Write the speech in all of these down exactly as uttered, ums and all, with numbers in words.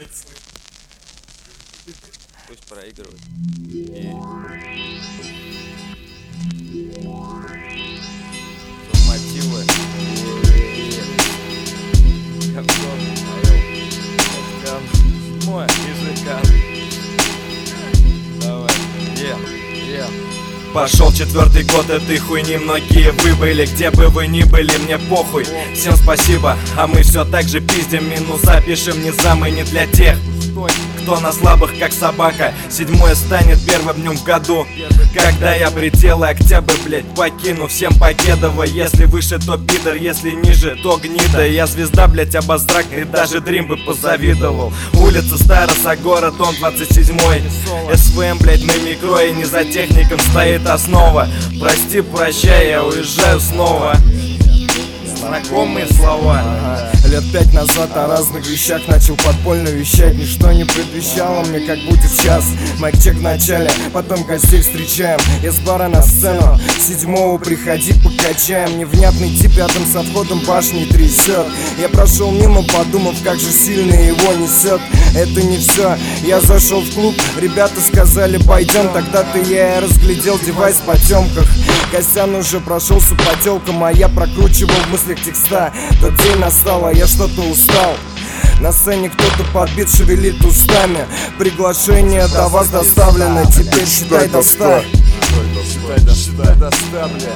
нравится. Пусть проигрывает. И... мотивы. Мой языка. Давай. Yeah. Yeah. Пошел четвертый год этой хуйни, многие вы были, где бы вы ни были, мне похуй. Всем спасибо, а мы все так же пиздим, минуса пишем не за мы, не для тех, кто на слабых как собака. Седьмое станет первым днем в году, когда я пределы октябрь, блять, покину. Всем покедово, если выше, то пидор, если ниже, то гнида. Я звезда, блять, абстрактный, даже Дрим бы позавидовал. Улица Староса, город, он двадцать седьмой. СВМ, блять, на микро, и не за техником стоит основа. Прости, прощай, я уезжаю снова. Знакомые слова. Ага. Лет пять назад о разных вещах начал подпольно вещать. Ничто не предвещало мне, как будет сейчас. Майк-чек в начале, потом гостей встречаем. Из бара на сцену, седьмого приходи, покачаем. Невнятный тип рядом со входом башни трясет. Я прошел мимо, подумав, как же сильно его несет. Это не все, я зашел в клуб, ребята сказали пойдем. Тогда-то я и разглядел девайс в потемках. Костян уже прошелся по телкам, а я прокручивал в мыслях текста. Тот день настал, а я что-то устал. На сцене кто-то подбит, шевелит устами. Приглашение до вас доставлено, теперь считай до ста. Считай до ста, до ста, бля.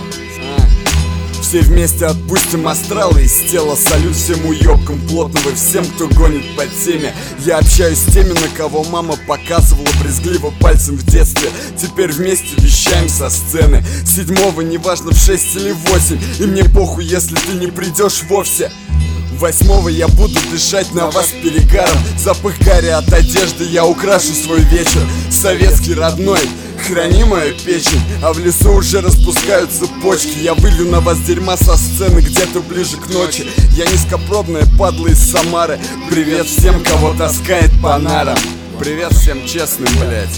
Все вместе отпустим астралы из тела. Салют всем уёбкам плотного и всем, кто гонит по теме. Я общаюсь с теми, на кого мама показывала брезгливо пальцем в детстве. Теперь вместе вещаем со сцены. Седьмого, неважно в шесть или восемь. И мне похуй, если ты не придешь вовсе. Восьмого я буду дышать на вас перегаром. Запах гари от одежды, я украшу свой вечер. Советский родной, храни мою печень. А в лесу уже распускаются почки. Я вылью на вас дерьма со сцены где-то ближе к ночи. Я низкопробная падла из Самары. Привет всем, кого таскает по нарам. Привет всем честным, блять.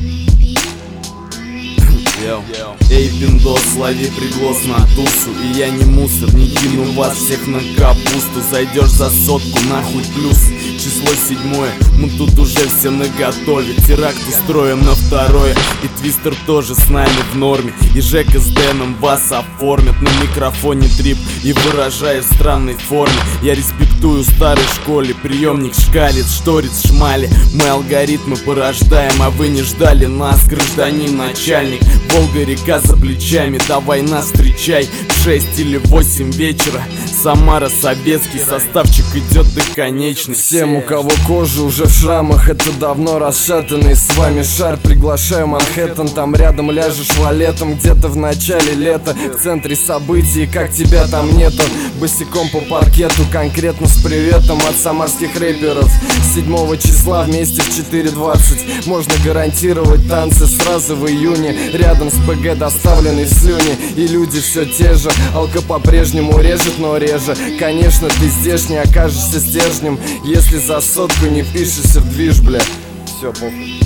Эй, пиндос, лови приглас на тусу. И я не мусор, не кину вас всех на капусту. Зайдешь за сотку, нахуй плюс. Число седьмое, мы тут уже все наготове. Теракт устроим на второе. И Твистер тоже с нами в норме. И Жека с Дэном вас оформят. На микрофоне трип и выражаю в странной форме. Я респектую старой школе. Приемник шкалит, шторец шмали. Мы алгоритмы порождаем, а вы не ждали нас, гражданин начальник. Волга-река за плечами, давай нас встречай. В шесть или восемь вечера, Самара, Советский составчик идет до конечности. Всем, у кого кожа уже в шрамах, это давно расшатанный с вами шар. Приглашаю Манхэттен, там рядом ляжешь валетом. Где-то в начале лета, в центре событий, как тебя там нету. Босиком по паркету, конкретно с приветом от самарских рэперов. Седьмого числа вместе в четыре двадцать. Можно гарантировать танцы сразу в июне. Рядом с ПГ доставленный в слюни. И люди все те же, алка по-прежнему режет, но реже. Конечно, ты здешний окажешься стержнем, если за сотку не впишешься в движ, бля. Все, похуй.